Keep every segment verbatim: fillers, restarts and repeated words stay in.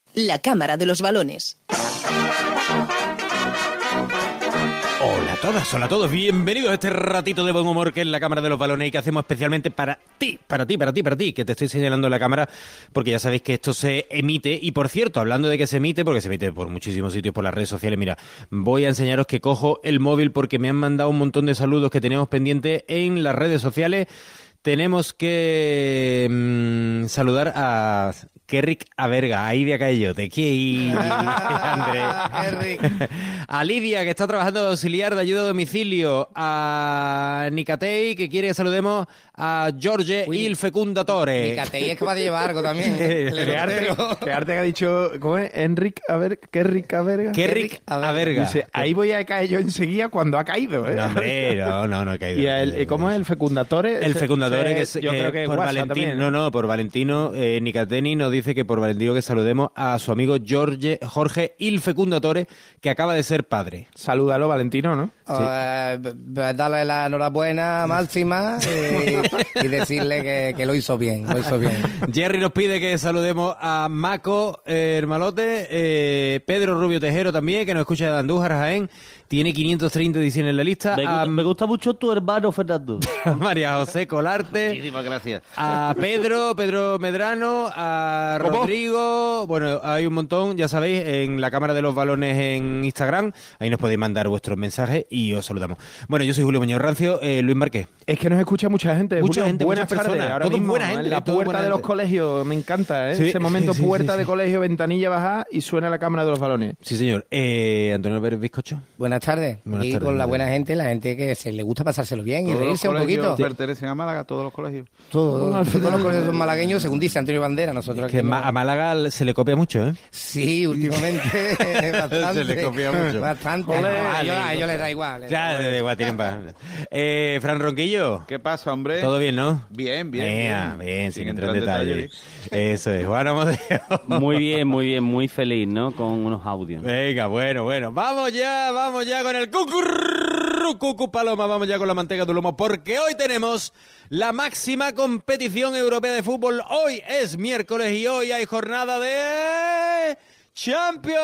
La Cámara de los Balones. Hola a todas, hola a todos, bienvenidos a este ratito de buen humor que es la Cámara de los Balones y que hacemos especialmente para ti, para ti, para ti, para ti, que te estoy señalando en la cámara porque ya sabéis que esto se emite. Y por cierto, hablando de que se emite, porque se emite por muchísimos sitios, por las redes sociales, mira, voy a enseñaros que cojo el móvil porque me han mandado un montón de saludos que teníamos pendientes en las redes sociales. Tenemos que mmm, saludar a Kerrick Averga, a Idia Caellote, aquí Andrés, a Lidia, que está trabajando de auxiliar de ayuda a domicilio, a Nicatei, que quiere que saludemos a George Uy, il Fecundatore. Nicatei es que va a llevar algo también. Que arte que ha dicho, ¿cómo es? Enric Averga, Kerrick Averga. Kerrick Averga. Dice, ahí voy a caer yo enseguida cuando ha caído, ¿eh? No, hombre, no, no, no he caído. ¿Y el, ¿cómo es el Fecundatore? El Fecundatore, que es, yo que creo que por WhatsApp Valentino, también. no, no, por Valentino, eh, Nicateni nos dice que por Valentino que saludemos a su amigo George, Jorge il Fecundatore, que acaba de ser padre. Salúdalo, Valentino, ¿no? Sí. Uh, darle la enhorabuena máxima eh, y decirle que, que lo hizo bien, lo hizo bien. Jerry nos pide que saludemos a Maco eh, Hermalote, eh, Pedro Rubio Tejero también, que nos escucha de Andújar, Jaén. Tiene quinientos treinta ediciones en la lista. Me, a, me gusta mucho tu hermano, Fernando. A María José Colarte. Muchísimas gracias. A Pedro, Pedro Medrano, a ¿Cómo? Rodrigo. Bueno, hay un montón, ya sabéis, en la Cámara de los Balones en Instagram. Ahí nos podéis mandar vuestros mensajes y os saludamos. Bueno, yo soy Julio Muñoz Rancio. Eh, Luis Márquez. Es que nos escucha mucha gente. Mucha Julio, gente, buenas muchas tardes. personas. Ahora Todo mismo, buena gente, en la todo puerta buena de los gente. colegios, me encanta, ¿eh? Sí, Ese momento, sí, sí, puerta sí, de sí. colegio, ventanilla baja y suena la Cámara de los Balones. Sí, señor. Eh, Antonio Pérez Bizcocho. Buenas tardes. Buenas y tardes, con la Andrés. buena gente, la gente que se le gusta pasárselo bien y Todos los reírse un colegios poquito. pertenecen a Málaga, todos los colegios. Todos, todos los colegios son malagueños, según dice Antonio Bandera. Nosotros Que aquí no- a Málaga se le copia mucho, ¿eh? Sí, últimamente bastante. Se le copia mucho. Bastante. Ole. A ellos, a ellos les da igual. les da Ya, igual. de igual, tienen pa- eh, Fran Ronquillo. ¿Qué pasa, hombre? Todo bien, ¿no? Bien, bien. Ea, bien, bien, sin entrar en entrar detalle. detalles. Eso es, Juan Amodeo. Muy bien, muy bien, muy feliz, ¿no? Con unos audios. Venga, bueno, bueno. Vamos ya, vamos ya con el cucurru, cucu paloma, vamos ya con la manteca de lomo, porque hoy tenemos la máxima competición europea de fútbol. Hoy es miércoles y hoy hay jornada de Champions.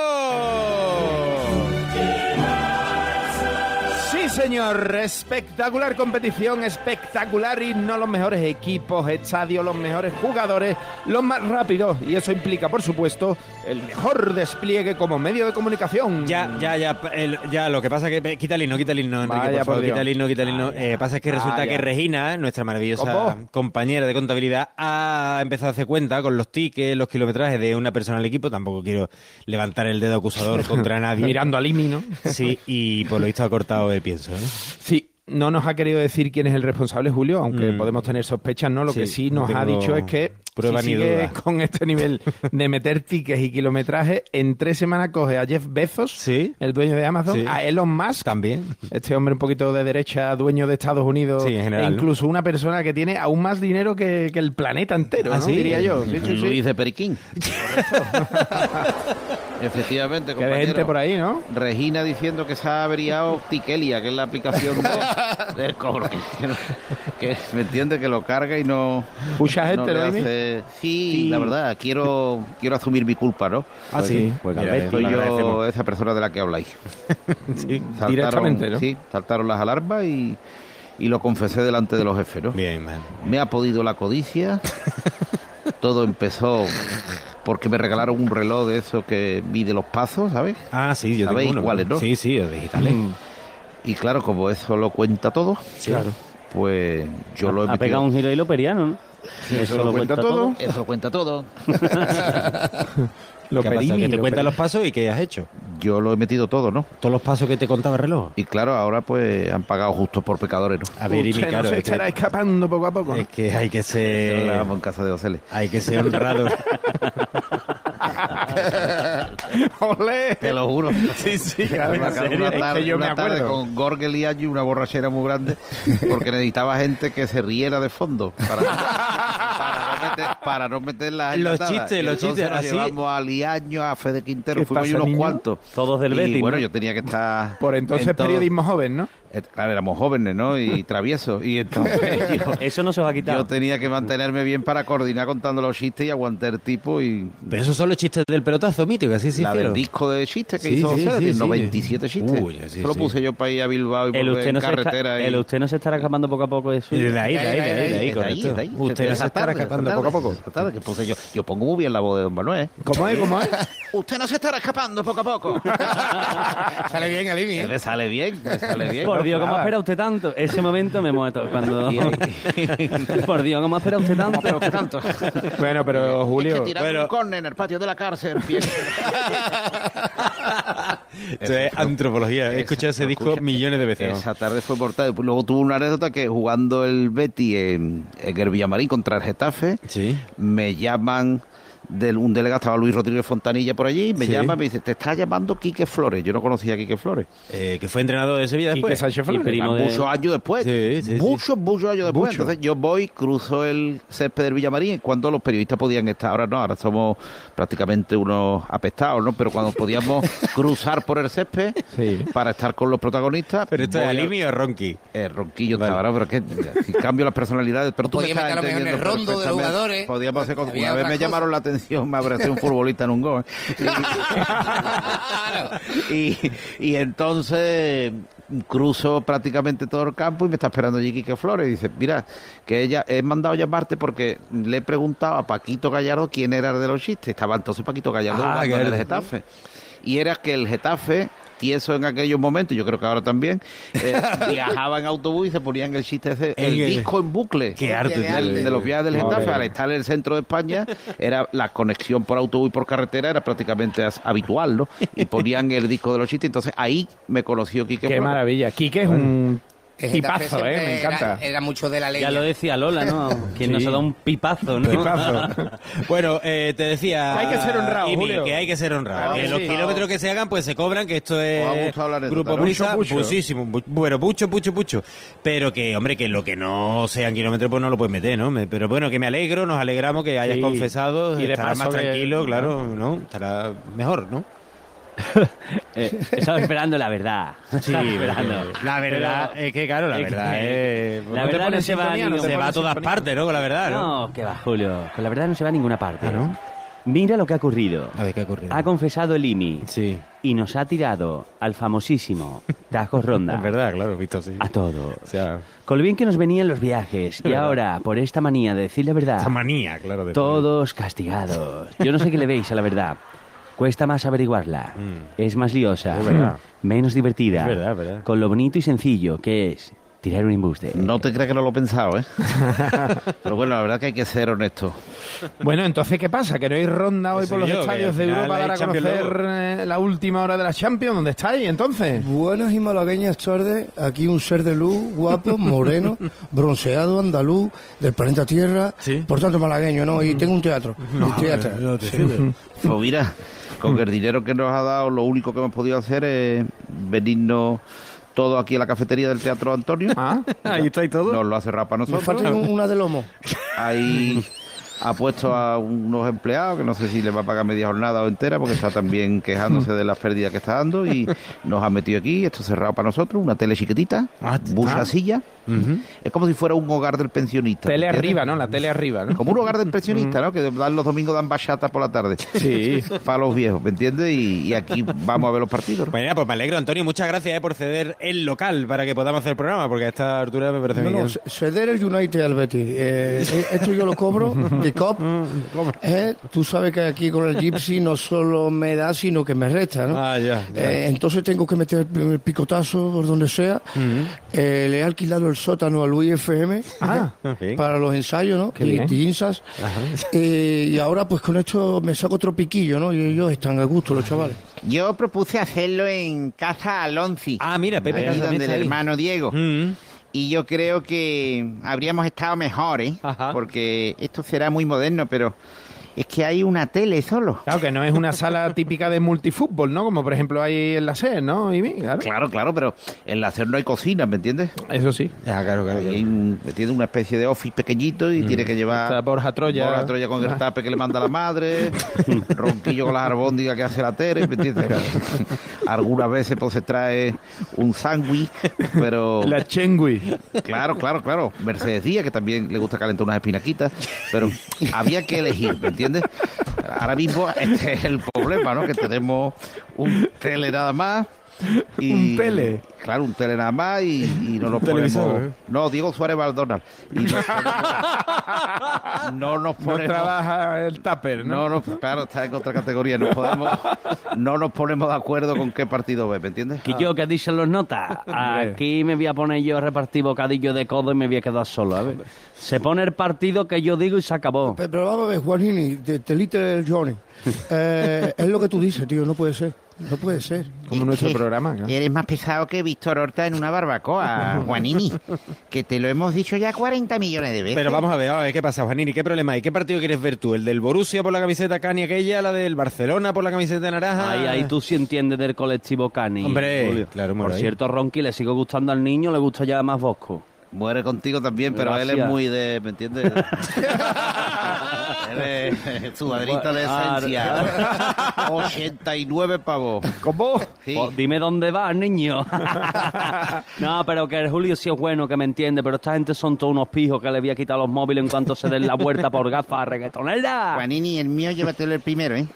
Sí, señor, espectacular competición, espectacular y no los mejores equipos, estadios, los mejores jugadores, los más rápidos. Y eso implica, por supuesto, el mejor despliegue como medio de comunicación. Ya, ya, ya, el- ya, lo que pasa es que... Quita el himno, quita el himno, Enrique, Vaya, por favor, por Dios. quita el himno, quita el himno. Eh, pasa es que resulta Vaya. que Regina, nuestra maravillosa ¿Cómo? compañera de contabilidad, ha empezado a hacer cuenta con los tickets, los kilometrajes de una persona al equipo. Tampoco quiero levantar el dedo acusador contra nadie. Mirando al I M I, ¿no? Sí, y por lo visto ha cortado el pienso, ¿eh? Sí, no nos ha querido decir quién es el responsable, Julio, aunque Mm. podemos tener sospechas, ¿no? Lo Sí, que sí no nos ha tengo dicho es que prueba si ni sigue duda. con este nivel de meter tickets y kilometraje, en tres semanas coge a Jeff Bezos, Sí. el dueño de Amazon, Sí. a Elon Musk, También. este hombre un poquito de derecha, dueño de Estados Unidos, Sí, en general, e ¿no? incluso una persona que tiene aún más dinero que, que el planeta entero, ¿Ah, ¿no? sí? Diría yo. Sí, sí, sí. Luis de Periquín. Efectivamente, Que hay gente compañero. por ahí, ¿no? Regina diciendo que se ha averiado Tikelia, que es la aplicación de- del cobro. Que, no- que me entiende que lo carga y no. Mucha gente, no ¿no, le Amy? hace- sí, Sí. la verdad, quiero quiero asumir mi culpa, ¿no? Ah, sí. Pues Mira, Alberto Soy lo yo agradecemos. esa persona de la que habláis. Sí. Saltaron- Directamente, ¿no? Sí, saltaron las alarmas y, y lo confesé delante de los jefes, ¿no? Bien, man. Me ha podido la codicia. Todo empezó porque me regalaron un reloj de esos que mide los pasos, ¿sabes? Ah, sí, yo ¿Sabéis tengo uno. cuáles, no? Sí, sí, los digitales. Mm, Y claro, como eso lo cuenta todo, claro. pues yo lo he Ha metido. pegado un giro hilo periano, ¿no? Sí, eso lo cuenta todo. Eso lo cuenta todo. Lo ¿Qué pasa? pedí, Que te lo cuenta pedí. los pasos y qué has hecho. Yo lo he metido todo, ¿no? Todos los pasos que te contaba el reloj. Y claro, ahora pues han pagado justo por pecadores, ¿no? A ver, y mi Usted no caro, se es que, estará escapando poco a poco, ¿no? es que hay que Lo ser... grabamos en casa de Ocele. Hay que ser honrado. ¡Olé! Te lo juro. Sí, sí, Una, en serio, una es tarde, que yo me una tarde acuerdo. con Gorgel y Ayu, una borrachera muy grande, porque necesitaba gente que se riera de fondo para, para no meter, para no meterlas en Los la tabla. chistes, Y los entonces chistes, nos así. llevamos a Liaño, a Fede Quintero, ¿Qué fuimos ahí pasa, unos niño? cuantos. Todos del Betis, Y bueno, ¿no? yo tenía que estar... Por entonces en todo- periodismo joven, ¿no? Eh, Claro, éramos jóvenes, ¿no? Y traviesos. Y entonces yo, Eso no se os ha quitado. yo tenía que mantenerme bien para coordinar contando los chistes y aguantar el tipo. Y Pero esos son los chistes del pelotazo mítico, así se la hicieron. del disco de chistes que Sí, hizo sí, José, sí, de sí. noventa y siete chistes. Uy, sí, Eso lo sí. puse yo para ir a Bilbao y El volver usted, en no se está, carretera. y- el usted no se estará escapando poco a poco de su... De ahí, de ahí, de ahí, de ahí, Es de ahí, correcto. es de ahí. Usted De no se esa estará tarde, escapando esa poco a poco. tarde, esa tarde que puse yo. Yo pongo muy bien la voz de Don Manuel. ¿Cómo es? ¿Cómo es? Usted no se estará escapando poco a poco. Sale bien, Alimi, ¿eh? Me sale bien, me sale bien. Por Dios, ¿cómo Claro. espera usted tanto? Ese momento me muerto cuando... Por Dios, ¿cómo espera usted tanto? Pero qué tanto. Bueno, pero Es Julio... que tirando bueno. un córner en el patio de la cárcel. empieza- Esto es antropología. He escuchado ese disco Escucha, millones de veces. ¿no? Esa tarde fue mortal. Pues luego tuve una anécdota que jugando el Betis en, en el Villamarín contra el Getafe, Sí. me llaman del un delegado, estaba Luis Rodríguez Fontanilla por allí, me Sí. llama y me dice, te está llamando Quique Flores. Yo no conocía a Quique Flores. Eh, que fue entrenador de Sevilla Quique después. Sánchez Y Flores. primo de... Muchos años después. Sí, sí, sí. muchos, muchos años después. Mucho. Entonces yo voy, cruzo el césped del Villamarín cuando los periodistas podían estar. Ahora no, ahora somos prácticamente unos apestados, ¿no? Pero cuando podíamos cruzar por el césped Sí. para estar con los protagonistas. Pero esto es voy a- Alimi o Ronqui. Eh, Ronquillo Vale. estaba, ¿verdad? Pero es que si cambio las personalidades. Pero tú me Podíamos estás estar a lo mejor en el entendiendo rondo de los perfectamente. jugadores. Podíamos hacer cosas. Había Una vez otras me cosas. llamaron la atención, me apareció un futbolista en un gol. y, y entonces cruzo prácticamente todo el campo y me está esperando allí Quique Flores y dice, mira, que ella he mandado llamarte porque le he preguntado a Paquito Gallardo quién era el de los chistes. Estaba entonces Paquito Gallardo Ah, jugando en el claro. Getafe. Y era que el Getafe, tieso en aquellos momentos, yo creo que ahora también, eh, viajaba en autobús y se ponían el chiste ese, el El- disco en bucle. Qué arte, Qué tío. Del- de los viajes del Getafe, Joder. al estar en el centro de España, era la conexión por autobús y por carretera era prácticamente as- habitual, ¿no? Y ponían el disco de los chistes, entonces ahí me conoció Quique Qué Flores. maravilla. Quique es un Que tipazo, Getafe ¿eh? siempre Me encanta. Era, era mucho de la ley. Ya lo decía Lola, ¿no? Quien nos Sí. ha dado un pipazo, ¿no? Tipazo. Bueno, eh, te decía. Hay que ser honrado, Imi, Julio. que hay que ser honrado. Claro que que los sí. kilómetros que se hagan, pues se cobran, que esto Os ha es. gustado la anécdota, Grupo ¿no? Prisa, Mucho, mucho. muchísimo. mu- Bueno, mucho, mucho, mucho. Pero que, hombre, que lo que no sean kilómetros, pues no lo puedes meter, ¿no? Me- Pero bueno, que me alegro, nos alegramos que hayas Sí. confesado. Y de Estarás más paso que- tranquilo, claro, ¿no? Estará mejor, ¿no? Eh, estaba esperando la verdad. Estaba esperando. La verdad Pero- es que, claro, la es verdad que- es. La te verdad no pones se va a sintonía, no te ningún- Se va a pones todas sintonía. partes, ¿no? Con la verdad, ¿no? No, que va, Julio. Con la verdad no se va a ninguna parte. Ah, ¿no? Mira lo que ha ocurrido. A ver, ¿qué ha ocurrido? Ha confesado el Imi Sí, y nos ha tirado al famosísimo Tajo Ronda. es verdad, claro, visto así. A todo. O sea, Con lo bien que nos venían los viajes. Y verdad. ahora, por esta manía de decir la verdad, esa manía, claro. De todos castigados. Yo no sé qué le veis a la verdad. Cuesta más averiguarla. Mm. Es más liosa. Es verdad. Menos divertida. Es verdad, es verdad. Con lo bonito y sencillo que es tirar un embuste. No te creas que no lo he pensado, ¿eh? Pero bueno, la verdad que hay que ser honesto. Bueno, entonces, ¿qué pasa? ¿Que no hay ronda hoy Eso por los yo, que estadios al de final Europa hay para Champions conocer eh, la última hora de la Champions? ¿Dónde estáis, entonces? Buenas y malagueñas tardes, aquí un ser de luz, guapo, moreno, bronceado, andaluz, del planeta Tierra, Sí. por tanto malagueño, ¿no? Y tengo un teatro, un teatro. Pues mira, con el dinero que nos ha dado, lo único que hemos podido hacer es venirnos todos aquí a la cafetería del Teatro Antonio. Ah, ahí estáis todos. Nos lo ha cerrado para Me nosotros. falta un- una de lomo. Ahí ha puesto a unos empleados que no sé si les va a pagar media jornada o entera porque está también quejándose de las pérdidas que está dando y nos ha metido aquí, esto cerrado para nosotros, una tele chiquitita, Ah, mucha ah. silla. Ujú. Es como si fuera un hogar del pensionista. Tele ¿entiendes? arriba, ¿no? La tele arriba, ¿no? Como un hogar del pensionista, ¿no? Que dan los domingos dan bachata por la tarde. Sí. Para los viejos, ¿me entiendes? Y, y aquí vamos a ver los partidos. ¿no? Bueno, pues me alegro, Antonio. Muchas gracias eh, por ceder el local para que podamos hacer el programa, porque a esta altura me parece No, bien. no, c- ceder el United al Betis. Eh, eh, esto yo lo cobro, de cop. Eh, tú sabes que aquí con el Gypsy no solo me da, sino que me resta, ¿no? Ah, ya. ya. Eh, entonces tengo que meter el el picotazo por donde sea. Eh, le he alquilado el sótano a Luis F M Ah, En fin. para los ensayos, ¿no? Qué Y bien. tinzas. Eh, y ahora pues con esto me saco otro piquillo, ¿no? Y ellos están a gusto, los chavales. Yo propuse hacerlo en Casa Alonzi. Ah, mira, Pepe ahí Casa también donde el está ahí. hermano Diego. Mm. Y yo creo que habríamos estado mejor, ¿eh? Ajá. Porque esto será muy moderno, pero es que hay una tele solo. Claro, que no es una sala típica de multifútbol, ¿no? Como por ejemplo hay en la S E R, ¿no? Y, claro. Claro, claro, pero en la S E R no hay cocina, ¿me entiendes? Eso sí. Ah, claro, claro. Hay un, tiene una especie de office pequeñito y mm. tiene que llevar... Está Borja Troya. Borja Troya con el tape que le manda la madre, Ronquillo con las albóndigas que hace la Tere, ¿me entiendes? Algunas veces pues se trae un sándwich, pero... La chengui. Claro, claro, claro. Mercedes Díaz, que también le gusta calentar unas espinaquitas, pero había que elegir, ¿me entiendes? Ahora mismo este es el problema, ¿no? Que tenemos un tele nada más. Y, un tele. Claro, un tele nada más y, y no nos ponemos... ¿eh? No, Diego Suárez Baldonal. Y no, no nos ponemos... No trabaja el tupper, ¿no? No, no, claro, está en otra categoría. No, podemos, no nos ponemos de acuerdo con qué partido ve, ¿me entiendes? Que yo, que dicen los notas, aquí me voy a poner yo a repartir bocadillo de codo y me voy a quedar solo, a ver. Se pone el partido que yo digo y se acabó. Pero, pero vamos a ver, Juanini, de, de Little Johnny. Eh, es lo que tú dices, tío, no puede ser. No puede ser. Como nuestro programa. ¿no? Eres más pesado que Víctor Horta en una barbacoa, Juanini. Que te lo hemos dicho ya cuarenta millones de veces. Pero vamos a ver, a ver, ¿qué pasa, Juanini? ¿Qué problema hay? ¿Qué partido quieres ver tú? ¿El del Borussia por la camiseta Cani aquella? ¿La del Barcelona por la camiseta naranja? Ahí, ahí tú sí entiendes del colectivo Cani. Hombre, Julio. claro. Por ahí. cierto, Ronqui, le sigo gustando al niño, le gusta ya más Bosco. Muere contigo también, pero Gracias. él es muy de... ¿Me entiendes? Él es su madrito de esencia. ochenta y nueve pavos. ¿Cómo? Sí. Pues dime dónde vas, niño. No, pero que el Julio sí es bueno, que me entiende, pero esta gente son todos unos pijos que le voy a quitar los móviles en cuanto se den la vuelta por gafas reggaetonera. Juanini, el mío llévatelo el primero, ¿eh?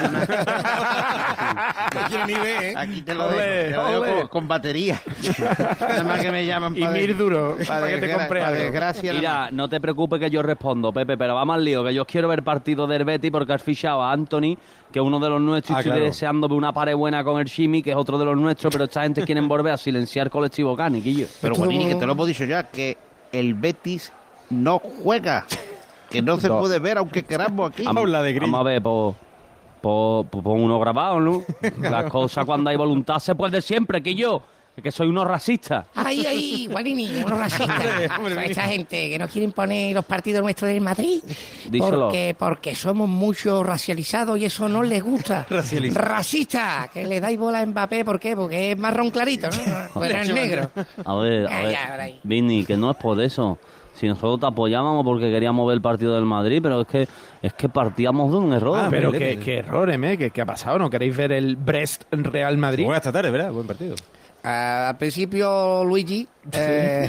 No quiero ni ver, ¿eh? Aquí te lo Ole, dejo, te lo dejo ole. con, con batería. Nada más que me llaman Y para... mil duro para para que te desgra- compre para algo. desgracia. nada Mira, más. no te preocupes que yo respondo, Pepe, pero vamos al lío, que yo quiero ver partido del Betis porque has fichado a Anthony, que es uno de los nuestros, Ah, y estoy claro. deseando ver una pared buena con el Chimi, que es otro de los nuestros, pero esta gente quiere volver a silenciar colectivo Cani, Quillo. Pero Esto- Juanini, que te lo hemos dicho ya, que el Betis no juega. Que no se No. puede ver aunque queramos aquí. Vamos, la de Gris. Vamos a ver, pues pues pues pon uno grabado, ¿no? Las cosas cuando hay voluntad se puede siempre, Quillo. Es que soy uno racista. Ahí, ahí, Guarini, unos racistas. Son esta gente que no quieren poner los partidos nuestros del Madrid. Díselo. Porque, porque somos mucho racializados y eso no les gusta. Racializa. Racista, que le dais bola a Mbappé, ¿por qué? Porque es marrón clarito, ¿no? Pues es negro. A ver, a Ya, ver, ya, por ahí. Vini, que no es por eso. Si nosotros te apoyábamos porque queríamos ver el partido del Madrid, pero es que es que partíamos de un error. Ah, pero Belén. qué, qué error, ¿eh? ¿Qué, ¿Qué ha pasado? ¿No queréis ver el Brest Real Madrid? Buena esta tarde, ¿verdad? Buen partido. Ah, al principio Luigi, eh,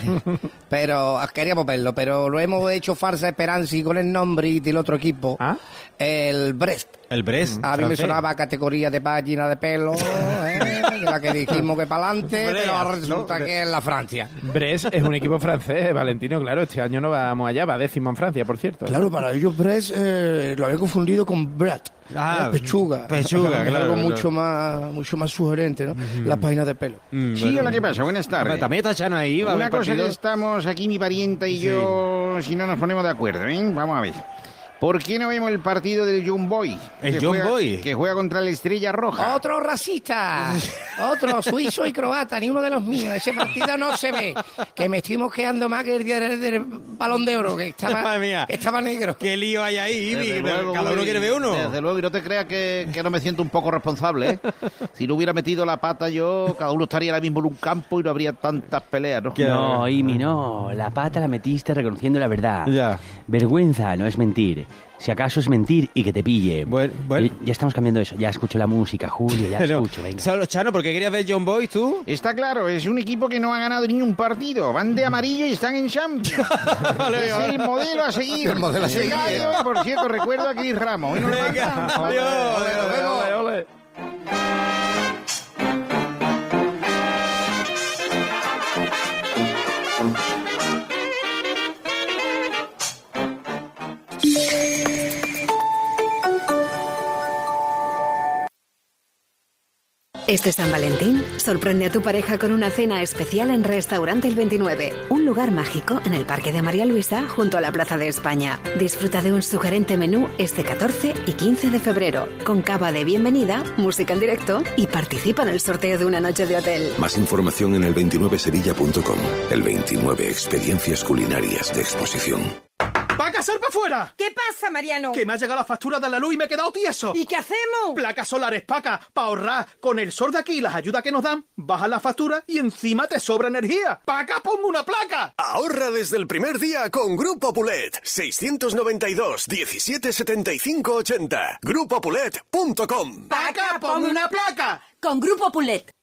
pero queríamos verlo, pero lo hemos hecho farsa esperanza y con el nombre y del otro equipo, ¿Ah? el Brest. El Brest. A mí me francés. sonaba categoría de página de pelo, ¿eh? de la que dijimos que para adelante, Brest, pero resulta ¿no? que es la Francia. Brest es un equipo francés, Valentino, claro. Este año no vamos allá, va décimo en Francia, por cierto. Claro, para ellos Brest eh, lo había confundido con Brat. Ah, Era pechuga. pechuga, Es claro, algo claro. mucho más, mucho más sugerente, ¿no? Las páginas de pelo. Mm, Sí, bueno. hola, ¿qué pasa? Buenas tardes. También está Chano ahí, va a Una ver cosa partido. que estamos aquí, mi parienta y yo, si no nos ponemos de acuerdo, ¿eh? Vamos a ver. ¿Por qué no vemos el partido del Young Boy? ¿El que Young juega- Boy? Que juega contra la Estrella Roja. Otro racista, otro suizo y croata, ni uno de los míos. Ese partido no se ve. Que me estoy mosqueando más que el día del, del balón de oro, que estaba, Madre mía. que estaba negro. ¿Qué lío hay ahí, Desde Ibi? luego, Cada uno y- quiere ver uno. Desde luego, y no te creas que, que no me siento un poco responsable, ¿eh? Si no hubiera metido la pata yo, cada uno estaría ahora mismo en un campo y no habría tantas peleas, ¿no? No, Imi, no. La pata la metiste reconociendo la verdad. Ya. Vergüenza no es mentir. Si acaso es mentir y que te pille. Bueno, bueno. Ya, ya estamos cambiando eso. Ya escucho la música, Julio, ya No. escucho, venga. Solo, Chano, ¿por qué querías ver John Boy tú? Está claro, es un equipo que no ha ganado ni un partido. Van de amarillo y están en Champions. Es el modelo a seguir. El modelo a seguir. Gallo, y por cierto, recuerdo a Cris Ramos. Hoy nos Venga, manda- adiós. Ole, ole, ole. Este San Valentín, sorprende a tu pareja con una cena especial en Restaurante El veintinueve, un lugar mágico en el Parque de María Luisa, junto a la Plaza de España. Disfruta de un sugerente menú este catorce y quince de febrero, con cava de bienvenida, música en directo y participa en el sorteo de una noche de hotel. Más información en el veintinueve sevilla punto com. El veintinueve, experiencias culinarias de exposición. ¡Pa' casar para afuera! ¿Qué pasa, Mariano? Que me ha llegado la factura de la luz y me he quedado tieso. ¿Y qué hacemos? Placas solares, Paca, para ahorrar. Con el sol de aquí y las ayudas que nos dan, bajas la factura y encima te sobra energía. Paca, pongo una placa. Ahorra desde el primer día con Grupo Pulet. seiscientos noventa y dos, diecisiete setenta y cinco ochenta. grupo pulet punto com. Paca, ponme una placa. Con Grupo Pulet.